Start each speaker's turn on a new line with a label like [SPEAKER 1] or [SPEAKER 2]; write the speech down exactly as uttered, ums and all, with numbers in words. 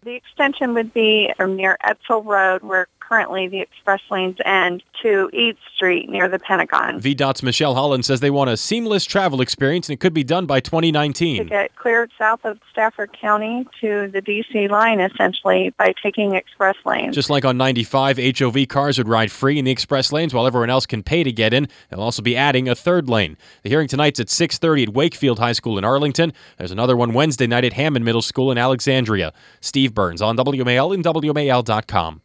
[SPEAKER 1] The extension would be from near Edsel Road, where currently the express lanes end, to Eads Street near the Pentagon.
[SPEAKER 2] V DOT's Michelle Holland says they want a seamless travel experience, and it could be done by twenty nineteen.
[SPEAKER 1] To get cleared south of Stafford County to the D C line, essentially, by taking express lanes.
[SPEAKER 2] Just like on ninety-five, H O V cars would ride free in the express lanes while everyone else can pay to get in. They'll also be adding a third lane. The hearing tonight's at six thirty at Wakefield High School in Arlington. There's another one Wednesday night at Hammond Middle School in Alexandria. Steve Burns on W M A L and W M A L dot com.